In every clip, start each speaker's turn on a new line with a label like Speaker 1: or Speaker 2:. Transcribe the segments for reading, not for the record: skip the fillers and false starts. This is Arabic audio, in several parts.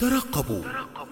Speaker 1: ترقبوا.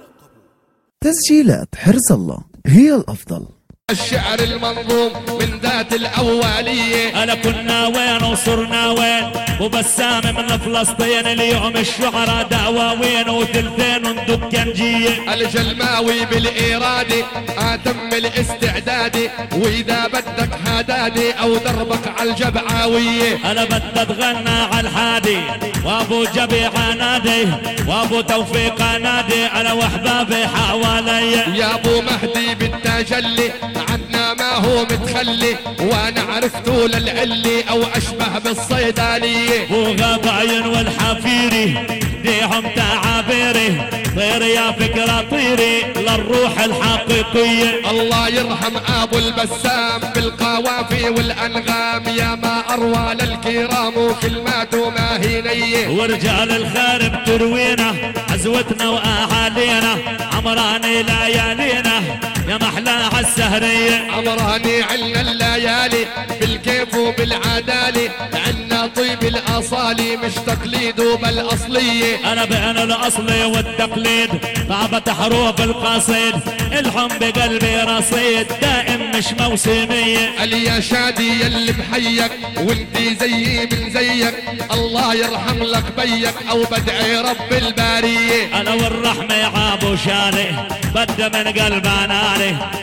Speaker 2: تسجيلات حرز الله هي الأفضل.
Speaker 3: الشعر المنظوم من ذات الأولية.
Speaker 4: أنا كنا وين وصرنا وين وبسام من فلسطين. اليوم الشعراء دعواوين وثلثين ندكنجية.
Speaker 3: الجلماوي بالإرادة آتم الاستعداد، وإذا بدك هدادي أو دربك على الجبعاوية.
Speaker 4: أنا بدي أتغنى على الحادي وأبو جبيع نادي وأبو توفيق نادي. أنا وأحبابي حوالي.
Speaker 3: يا أبو مهدي بالتجلي عنا ما هو متخلي، وانا عرفته للعلي او اشبه بالصيدليه.
Speaker 4: وغابعين والحفيري ديهم تعابيري. طير يا فكرة طيري للروح الحقيقية.
Speaker 3: الله يرحم ابو البسام بالقوافي والانغام، يا ما اروى للكرام وكلماته ما هي نيه.
Speaker 4: ورجال الخير بتروينا عزوتنا واهالينا، عمراني ليالينا يا محلاها السهرية.
Speaker 3: عمراني عنا الليالي بالكيف وبالعدالة، عنا طيب الأصالي مش تقليد بل أصلية.
Speaker 4: أنا بين الأصلي والتقليد طابت حروف القصيد، الحم بقلبي رصيد دائم مش موسمية.
Speaker 3: يا شادي يلي بحيك وانتي زيي من زيك، الله يرحم لك بيك أو بدعي رب البارية.
Speaker 4: أنا والرحمة عابو شالي بدي من قلبنا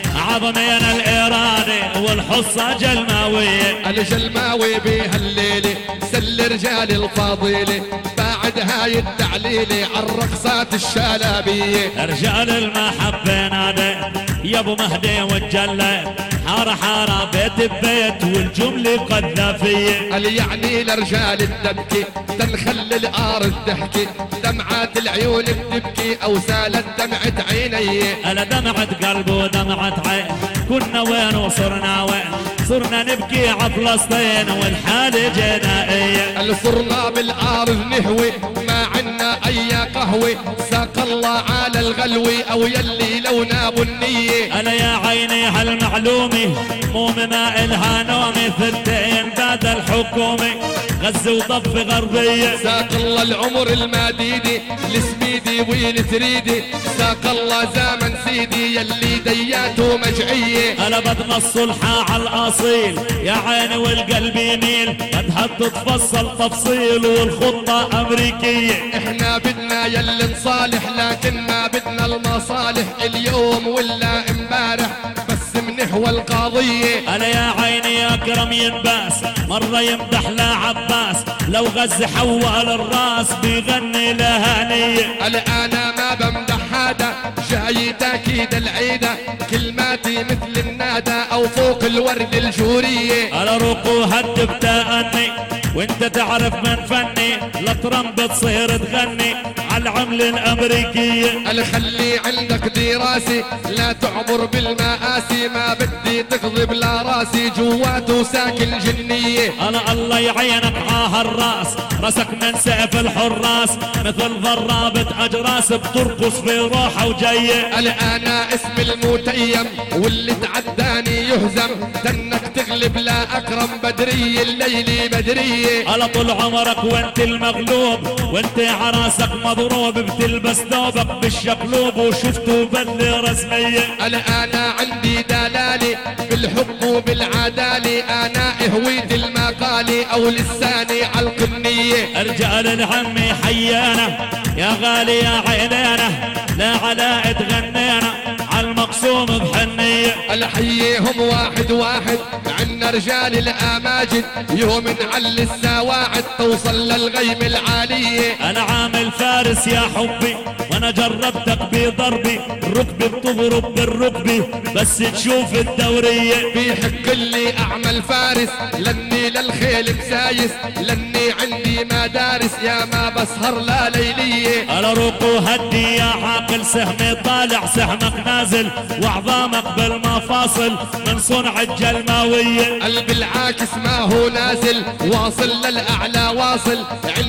Speaker 4: عظمين الإرادة والحصة جلماوية.
Speaker 3: الجلماوي بهالليلة سل رجال الفاضلة، بعد هاي التعليلة عالرقصات الشلابية.
Speaker 4: رجال المحبة نادي يا ابو مهدي والجلة، حارة حارة بيت ببيت والجملة قذافية.
Speaker 3: يعني لرجال الدبكة تنخل الارض تحكي، دمعات العيون بتبكي او سالت دمعة عيني.
Speaker 4: انا دمعة قلب ودمعة عين، كنا وين وصرنا وين، صرنا نبكي ع فلسطين والحالة جنائية.
Speaker 3: صرنا بالارض نهوي ما عنا اي قهوة، ساق الله على الغلوي او يلي لونا بنية.
Speaker 4: انا يا عيني هالمعلومة مو ما الها نومي، ثلثين بعد الحكومة غزة وضفة غربية.
Speaker 3: ساق الله العمر المديدي السميدي والتريدي، ساق الله زمن سيدي يلي دياته مجعية.
Speaker 4: انا بدنا الصلحة على الاصيل يا عيني والقلب يميل، بدها تتفصل تفصيل والخطة امريكية.
Speaker 3: احنا بدنا يلي نصالح لكن ما بدنا المصالح اليوم ولا امبارح، بس منحوى القضية.
Speaker 4: انا يا عيني يا اكرم ينباس مرة يمدح لعباس، لو غز حول الراس بيغني لهانية.
Speaker 3: انا ما بمدح هذا جاي تاكيد العيدة، كلماتي مثل النادى او فوق الورد الجورية.
Speaker 4: انا رقو هد بتأني وانت تعرف من فني، لا ترمب تصير تغني عالعملة الامريكية.
Speaker 3: انا خلي عندك دراسي لا تعبر بالمآسي، ما بدي تغضب لا راسي جواته ساكن جنية.
Speaker 4: انا الله يعينك عالراس، راسك من سقف الحراس مثل ضرابة اجراس بترقص في روحه وجاية.
Speaker 3: انا اسم المتيم واللي تعداني يهزم، تنك تغلب لا اكرم بدري الليلي بدرية.
Speaker 4: انا طول عمرك وانت المغلوب وانت عراسك مضروب، بتلبس ثوبك بالشقلوب وشفته بدلة رسمية.
Speaker 3: انا عندي دلالي بالحب وبالعدالة، انا هويت المقالي او لساني عالقنية.
Speaker 4: رجال العم حيانا يا غالي يا عينينا، لا علاء تغنينا عالمقسوم بحنية.
Speaker 3: الحيهم واحد واحد عنا رجال الاماجد، يوم نعلي السواعد توصل للغيم العالية.
Speaker 4: انا عامل فارس يا حبي وانا جربتك بضربي، الركبة بتضرب بالركبة بس تشوف الدورية.
Speaker 3: بيحق لي اعمل فارس لاني للخيل مسايس، لاني عندي مدارس يا ما بسهر لا ليلية.
Speaker 4: انا رقو هدي يا عاقل، سهمي طالع سهمك نازل وعظامك بالمفاصل من صنع الجلماوية.
Speaker 3: قلب العاكس ما هو نازل واصل للاعلى واصل، عندي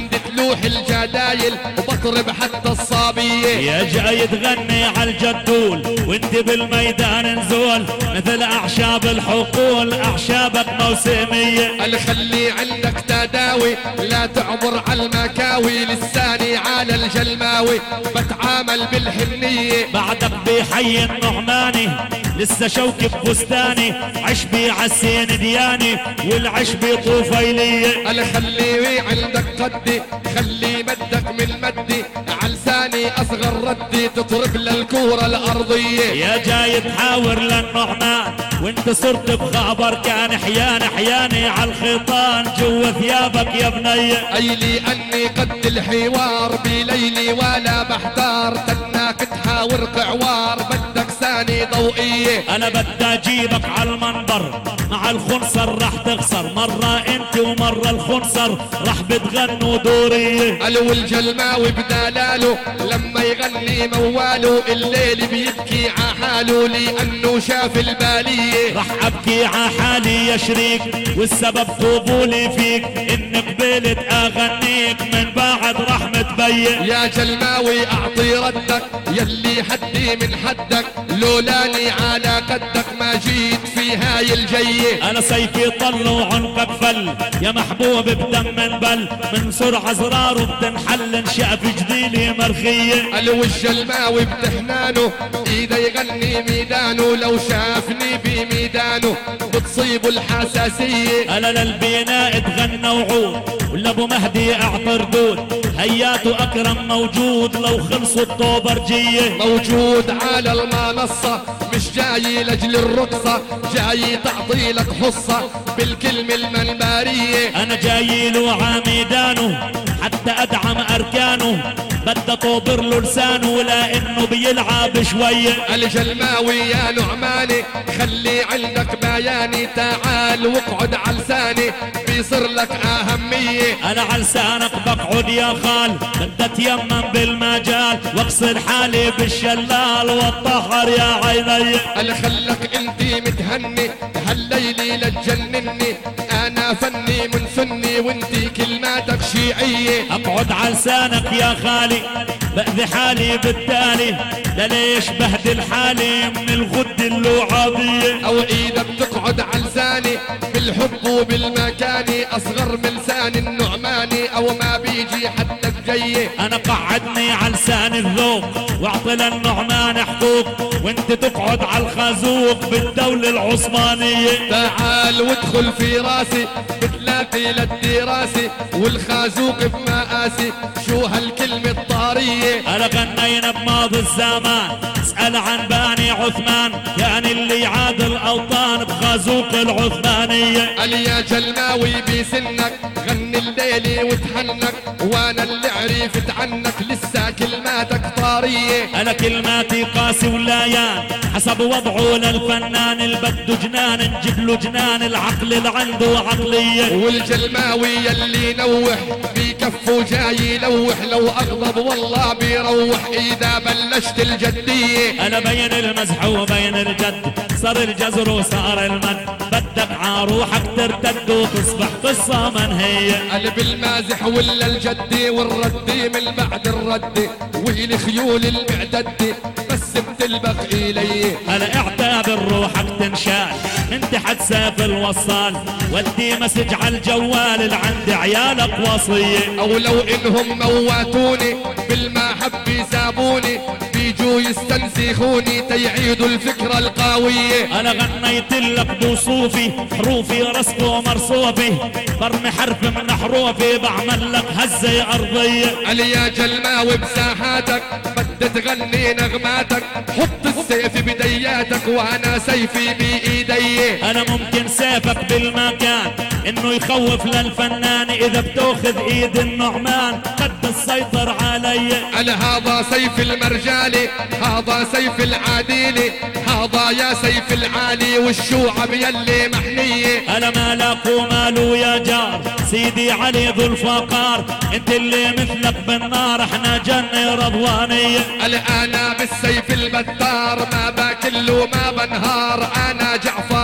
Speaker 3: بفتوح الجدايل وبطرب حتى الصابية.
Speaker 4: يا جاي تغني على الجدول وانت بالميدان نزول مثل اعشاب الحقول، اعشابك موسمية.
Speaker 3: الخلي عندك تداوي لا تعبر على المكاوي، لساني على الجلماوي بتعامل بالحنية.
Speaker 4: بعدك بحي النعماني لسه شوكي بفستاني، عشبي عسين دياني والعشبي طوفيلية.
Speaker 3: الخلي عندك قدي خلي مدك من مدي، علساني اصغر ردي تطرب للكورة الارضية.
Speaker 4: يا جاي تحاور للنعمان وانت صرت بخبر كان حياني على الخيطان جوا ثيابك يا بني.
Speaker 3: اي لي اني قد الحوار بليلي ولا بحتار، تناك تحاور قعوار بدك ثاني ضوئية.
Speaker 4: انا بدي اجيبك على المنبر مع الخنصر راح تخسر، مرة انت ومرة الخنصر راح بتغنوا دورية.
Speaker 3: الو الجلماوي بدلاله لما يغني مواله، الليل بيبكي عحاله لانه شاف البالية.
Speaker 4: راح ابكي عحالي يا شريك والسبب قبولي فيك، ان قبلت اغنيك من بعد راح متبين.
Speaker 3: يا جلماوي اعطي ردك يلي حدي من حدك، لولاني على قدك ما جيت في هاي الجية.
Speaker 4: انا سيفي طل وعنقك فل يا محبوب بدم بل، من سرعة زرار وبتنحل انشاف جديلي مرخية.
Speaker 3: الو الجلماوي بتحنانه ايده يغني ميدانه، لو شافني بميدانه بتصيبه الحساسية.
Speaker 4: انا للبناء تغنى وعود ولا ابو مهدي اعطى ردود، هياته اكرم موجود لو خلصوا الطوبرجية.
Speaker 3: موجود على المنصة مش جاي لاجل الرقصة، جاي تعطي لك حصة بالكلمة المنبرية.
Speaker 4: انا جاي له عميدانه حتى ادعم اركانه، بدي طوبر له لسانه لانه بيلعب شوية.
Speaker 3: الجلماوي يا نعماني خلي عندك بياني، تعال واقعد على لساني بيصير لك اهمية.
Speaker 4: انا على لسانك بقعد يا خال، بدي اتيمم بالمجال واغسل حالي بالشلال والطهر يا عيني.
Speaker 3: الخلك انتي متهني هالليلي لتجنني، انا فني من سني وانتي كلماتك شيعية.
Speaker 4: اقعد على لسانك يا خالي بأذي حالي بالتالي، لليش بهدل حالي من الغد اللعابية.
Speaker 3: او ايدك تقعد على لساني بالحب وبالمكاني، اصغر من لسان النعماني او ما بيجي حتى الجية.
Speaker 4: انا قعدني على لسان الذوق واعطي للنعمان حقوق، وانت تقعد على الخازوق بالدولة العثمانية.
Speaker 3: تعال وادخل في راسي بتلاقي للدراسي، والخازوق بمقاسي شو هالكلمة الطارية.
Speaker 4: انا غنينا بماضي الزمان اسأل عن باني عثمان، كان اللي عاد الاوطان بخازوق العثمانية.
Speaker 3: قال يا جلماوي بسنك غني الليلي وتحنك، وانا اللي عرفت عنك لسه كلماتك طارية.
Speaker 4: انا كلماتي قاسي ولايان حسب وضعه للفنان، اللي بده جنان نجيب له جنان، العقل اللي عنده عقلية.
Speaker 3: والجلماوي يلي نوح بكفه جاي يلوح، لو اغضب والله بيروح اذا بلشت الجدية.
Speaker 4: انا بين المزح وبين الجد صار الجزر وصار المد، بدك عروحك ترتد وتصبح قصة منهية.
Speaker 3: قلب المازح ولا الجدي والردي من بعد الردي، ويلي خيول المعتدي بس بتلبخ إلي.
Speaker 4: انا اعتبر روحك تنشال من تحت سيف الوصال، ودي مسج على الجوال اللي عند عيالك وصية.
Speaker 3: او لو انهم مواتوني بالمحبة سابوني، بيجوا يستنسخوني تيعيدوا الفكرة القاوية.
Speaker 4: انا غنيت لك بوصوفي حروفي رسم ومرصوفي، برمي حرف من حروفي بعمل لك هزة ارضية.
Speaker 3: علي يا جلماوي بساحاتك بدي تغني نغماتك، حط السيف بدياتك وانا سيفي بايدي.
Speaker 4: انا ممكن سيفك بالمكان انه يخوف للفنان، اذا بتاخذ ايد النعمان قد السيطر علي.
Speaker 3: على هذا سيف المرجالي هذا سيف العاديلي، هذا يا سيف العالي والشوعب يلي محنية.
Speaker 4: انا مالك وماله يا جار سيدي علي ذو الفقار، انت اللي مثلك بالنار احنا جنة رضوانية.
Speaker 3: انا بالسيف البتار ما باكل وما بنهار، انا جعفر الطيب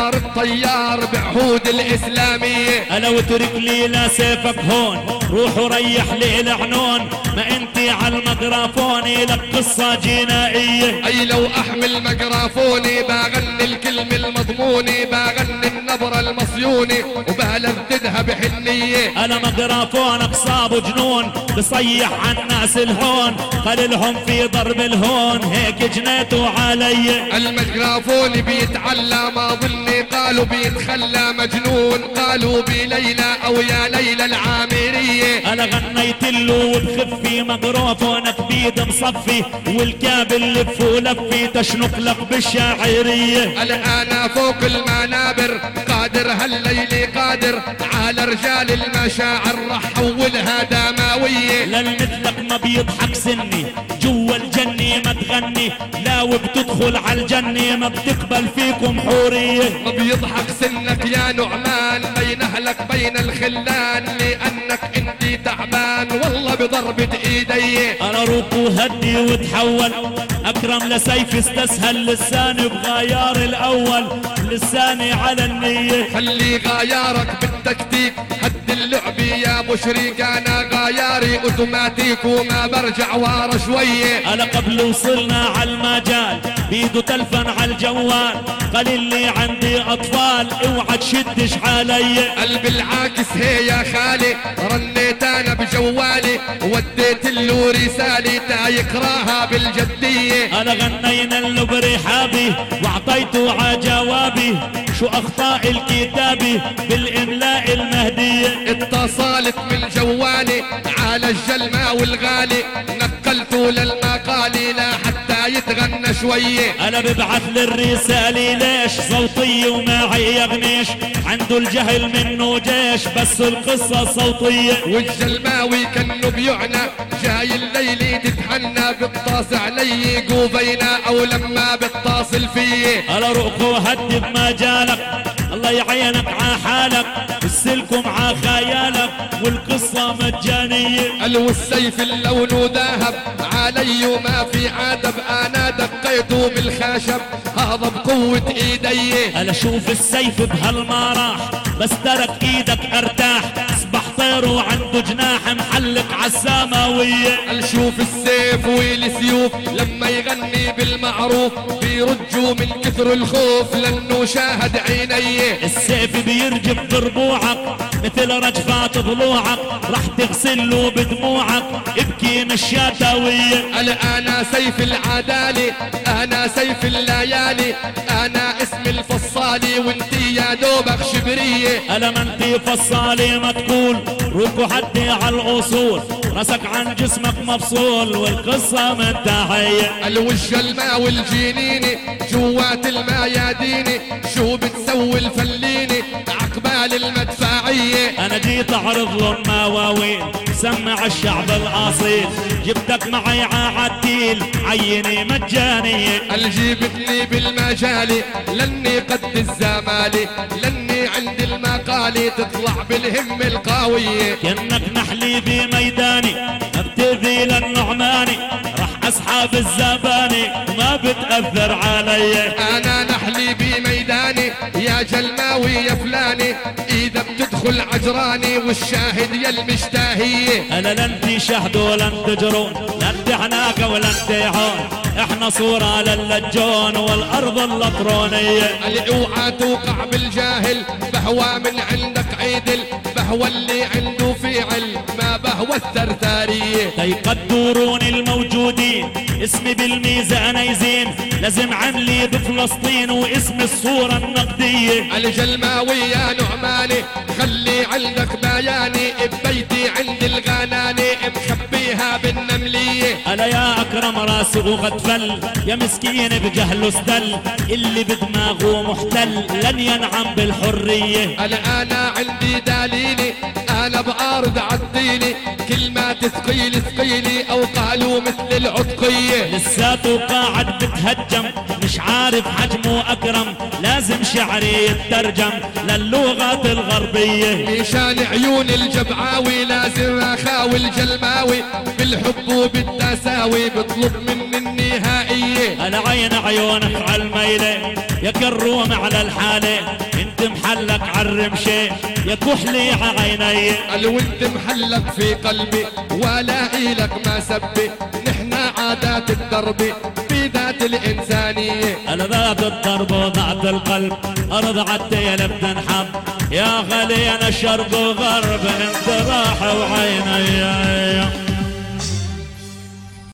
Speaker 3: طيار بعهود الإسلامية.
Speaker 4: ألا واترك لي لا سيفك هون، روح وريح لي العنون، ما انتي على الميكروفون لك قصة جنائية.
Speaker 3: أي لو أحمل ميكروفوني بغني الكلمة المضمونة، بغني النبرة المصيونة وبهلف تذهب حنية.
Speaker 4: أنا ميكروفونك صاب جنون بصيح عالناس الهون، خللهم في ضرب الهون هيك جنيتوا علي.
Speaker 3: الميكروفون بيتعلى ما ظني قالوا بيتخلى مجنون، قالوا بليلى أو يا ليلى العامرية.
Speaker 4: أنا غنيت له وبخفي ميكروفونك بيد مصفي، والكابل لف ولفي تشنق لك بالشاعرية.
Speaker 3: الآن فوق المنابر قادر هالليل قادر على رجال المشاعر رح حولها دموية.
Speaker 4: للمثلك ما بيضحك سني جوا الجنة ما تغني، لا وبتدخل على الجنة ما بتقبل فيكم حورية.
Speaker 3: ما بيضحك سنك يا نعمان بين أهلك بين الخلان، لأنك انتي تعبان والله بضربة ايدي.
Speaker 4: أنا روكو هدي وتحول أكرم لسيف استسهل، لساني بغيار الأول لساني على النية.
Speaker 3: خلي غيارك بالتكتيك هد اللعبة يا مشرك، أنا غياري أوتوماتيك وما برجع ورا شوية.
Speaker 4: أنا قبل وصلنا على المجال بيدو تلفن على الجوال، قال لي عندي أطفال اوعى تشدش علي.
Speaker 3: قلبي العاكس هي يا خالي رنيت أنا بجوالي وديت له رسالة تا يقراها بالجدية.
Speaker 4: أنا غنينا له برحابي وأعطيته عجوابي، شو أخطاء الكتابي بالإملاء المهدية.
Speaker 3: اتصلت من جوالي على الجلماوي الغالي نقلته للمقالي لا حتى يتغنى شوية.
Speaker 4: أنا ببعث للرسالة ليش صوتية ومعي يغنيش، عنده الجهل منه جيش بس القصة صوتية.
Speaker 3: والجلماوي كانه بيعنى جاي الليل تتحنى بتطاس علي قوبينا أو لما بتتصل فيه.
Speaker 4: أنا رؤكو هدي بمجالك الله يعينك ع حالك، السلك مع خيالك والقصة مجانية.
Speaker 3: والسيف اللون ذهب علي وما في عدب، أنا دقيته بالخشب هذا بقوة ايدي.
Speaker 4: أنا شوف السيف بهالمراح بس ترك ايدك ارتاح، اصبح طير وعنده جناح محلق عالسماوية.
Speaker 3: شوف السيف والسيوف لما يغني بالمعروف بيرجوا من كثر الخوف لانه شاهد عيني.
Speaker 4: السيف بيرجف بربوعك مثل رجفات ضلوعك، رح تغسله بدموعك ابكي مش يدوية.
Speaker 3: انا سيف العدالة انا سيف الليالي، انا اسم الفصالي وانتي يا دوبك شبرية.
Speaker 4: انا ما انتي فصالي ما تقول روكو حدي على الاصول، راسك عن جسمك مفصول والقصة منتهية.
Speaker 3: الوجه الماء والجنيني جوات المياديني، شو بتسوي الفليني عقبال المدفعية.
Speaker 4: انا جيت اعرض لهم مواويل سمع الشعب الاصيل، جبتك معي عالتيل عيني مجانية.
Speaker 3: جيبتني بالمجالي لاني قد الزمالي، لاني عند المقالي تطلع بالهم القوية.
Speaker 4: كأنك نحلي بميداني ابتذي للنعماني، راح اسحب الزباني وما بتأثر علي.
Speaker 3: انا نحلي بميداني يا جلماوي يا فلاني، اذا بتدخل عجراني والشاهد يا المشتاهية.
Speaker 4: انا لن تشهدوا ولن تجرون لن تحناك ولن تيعون، احنا صورة للجون والارض اللطرونية.
Speaker 3: اوعى توقع بالجاهل بهوى من عندك عيدل، بهوى اللي عنده فعل ما بهوى الثرثارية.
Speaker 4: تيقدرون الموجودين اسمي بالميزان يزين، لازم عملي بفلسطين واسم الصورة النقدية.
Speaker 3: الجلماوي يا نعماني خلي عندك بياني، ببيتي عند الغناني مخبيها بالنملية.
Speaker 4: ألا يا أكرم راسه غتفل يا مسكين بجهله استل، اللي بدماغه محتل لن ينعم بالحرية.
Speaker 3: أنا عندي دليلي أنا بعارض عالديلي، كلمات ثقيلي ثقيلي أو قالوا مثل العتقية.
Speaker 4: لساته قاعد بتهجم مش عارف حجمه أكرم، لازم شعري يترجم للغات الغربية.
Speaker 3: مشان عيون الجبعاوي لازم أخاوي الجلماوي، بالحب وبالتساوي بطلب مني النهائية.
Speaker 4: أنا عين عيونك عالميلة يا كروم على الحالة، انت وانت محلك عالرمشة يا كحلي عيني.
Speaker 3: قال وانت محلك في قلبي ولا إلك ما سبي، نحنا عادات الدرب في ذات الإنسانية.
Speaker 4: أنا ذات الضرب وذات القلب أرض عالتيل بتنحب، يا خلينا الشرق وغرب انت راح وعيني.